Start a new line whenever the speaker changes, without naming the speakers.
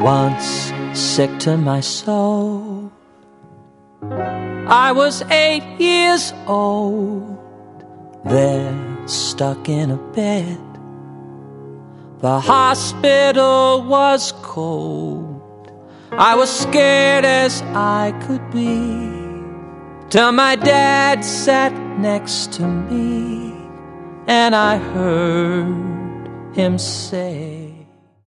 once sick to my soul. I was 8 years old, there stuck in a bed. The hospital was cold, I was scared as I could be, till my dad sat next to me and I heard him say,